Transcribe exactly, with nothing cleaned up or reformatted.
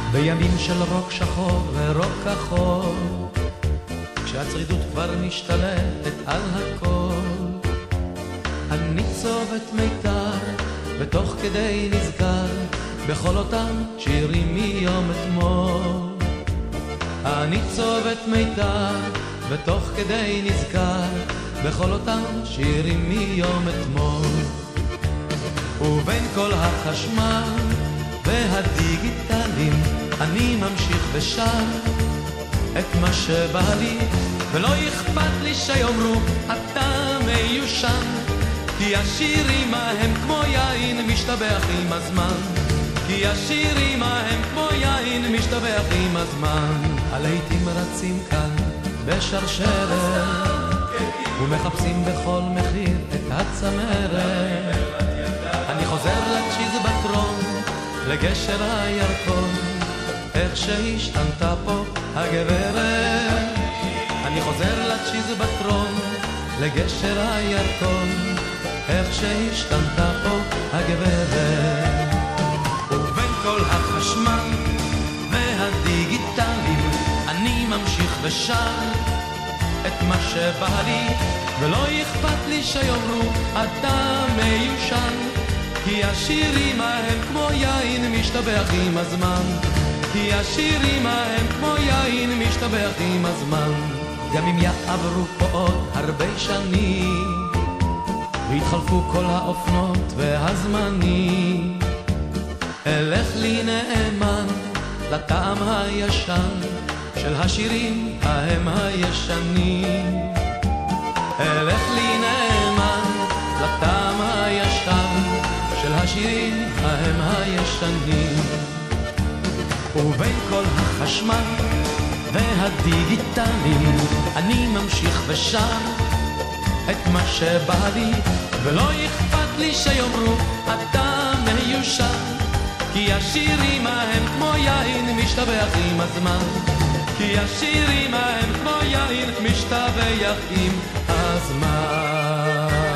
בימים של רוק שחור ורוק כחול, כשהצרידות כבר משתלטת על הכל, אני צובט מיתר ותוך כדי נזכר בכל אותם שירים מיום אתמול. אני צובט מיתר ותוך כדי נזכר בכל אותם שירים מיום אתמול. ובין כל החשמל והדיגיטלים אני ממשיך ושר את מה שבא לי, ולא אכפת לי שיאמרו אתה מיושן, כי השירים ההם כמו יין משתבח עם הזמן, כי השירים ההם כמו יין משתבח עם הזמן. הלהיטים רצים כאן בשרשרת ומחפשים בכל מחיר את הצמרת. אני חוזר לצ'יז בטרון, לגשר הירקון, איך שהשתנתה פה הגברת. אני חוזר לצ'יז בטרון, לגשר הירקון, איך שהשתנתה פה הגברת. ובין כל החשמל והדיגיטלים אני ממשיך ושר את מה שבא לי, ולא אכפת לי שיאמרו אתה מיושן, כי השירים ההם כמו יין משתבח עם הזמן, כי השירים ההם כמו יין משתבח עם הזמן. גם אם יעברו פה עוד הרבה שנים והתחלפו כל האופנות והזמנים, אלך לי נאמן לטעם הישן של השירים ההם הישנים. אלך לי נאמן לטעם הישן של השירים ההם הישנים. ובין כל החשמל והדיגיטלים אני ממשיך ושר את מה שבא לי, ולא אכפת לי שיאמרו אתה מיושן, כי השירים ההם כמו יין משתבח עם הזמן, כי השירים ההם כמו יין משתבח עם הזמן.